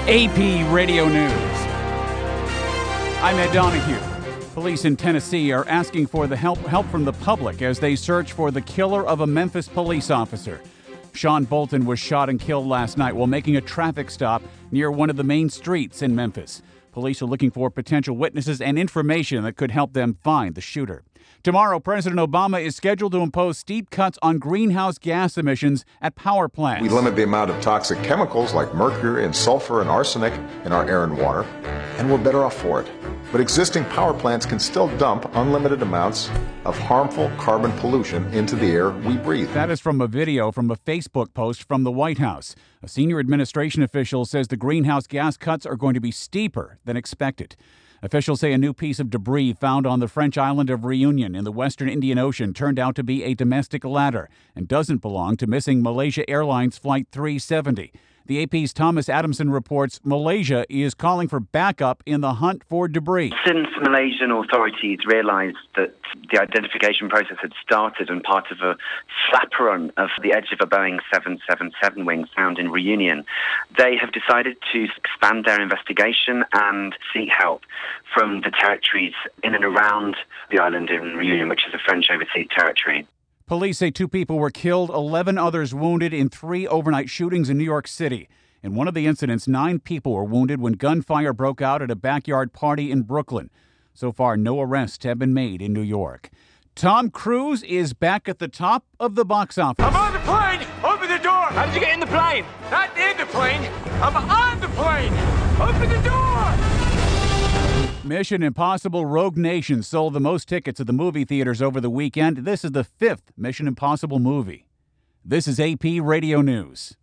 AP Radio News. I'm Ed Donahue. Police in Tennessee are asking for the help from the public as they search for the killer of a Memphis police officer. Sean Bolton was shot and killed last night while making a traffic stop near one of the main streets in Memphis. Police are looking for potential witnesses and information that could help them find the shooter. Tomorrow, President Obama is scheduled to impose steep cuts on greenhouse gas emissions at power plants. We limit the amount of toxic chemicals like mercury and sulfur and arsenic in our air and water, and we're better off for it. But existing power plants can still dump unlimited amounts of harmful carbon pollution into the air we breathe. That is from a video from a Facebook post from the White House. A senior administration official says the greenhouse gas cuts are going to be steeper than expected. Officials say a new piece of debris found on the French island of Reunion in the western Indian Ocean turned out to be a domestic ladder and doesn't belong to missing Malaysia Airlines Flight 370. The AP's Thomas Adamson reports Malaysia is calling for backup in the hunt for debris. Since Malaysian authorities realised that the identification process had started and part of a flaperon of the edge of a Boeing 777 wing found in Reunion, they have decided to expand their investigation and seek help from the territories in and around the island in Reunion, which is a French overseas territory. Police say 2 people were killed, 11 others wounded in 3 overnight shootings in New York City. In one of the incidents, 9 people were wounded when gunfire broke out at a backyard party in Brooklyn. So far, no arrests have been made in New York. Tom Cruise is back at the top of the box office. I'm on the plane! Open the door! How did you get in the plane? Not in the plane! I'm on the plane! Open the door! Mission Impossible Rogue Nation sold the most tickets at the movie theaters over the weekend. This is the 5th Mission Impossible movie. This is AP Radio News.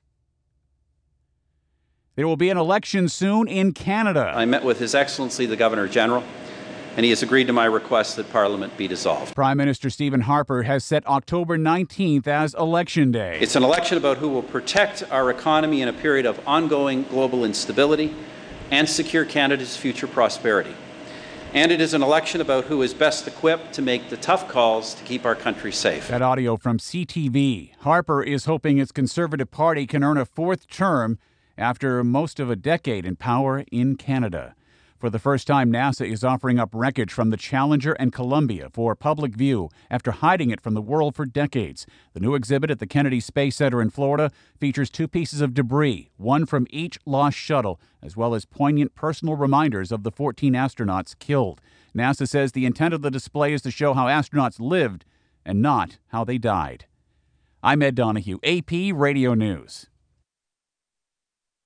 There will be an election soon in Canada. I met with His Excellency the Governor General, and he has agreed to my request that Parliament be dissolved. Prime Minister Stephen Harper has set October 19th as Election Day. It's an election about who will protect our economy in a period of ongoing global instability and secure Canada's future prosperity. And it is an election about who is best equipped to make the tough calls to keep our country safe. That audio from CTV. Harper is hoping its Conservative Party can earn a 4th term after most of a decade in power in Canada. For the first time, NASA is offering up wreckage from the Challenger and Columbia for public view after hiding it from the world for decades. The new exhibit at the Kennedy Space Center in Florida features 2 pieces of debris, one from each lost shuttle, as well as poignant personal reminders of the 14 astronauts killed. NASA says the intent of the display is to show how astronauts lived and not how they died. I'm Ed Donahue, AP Radio News.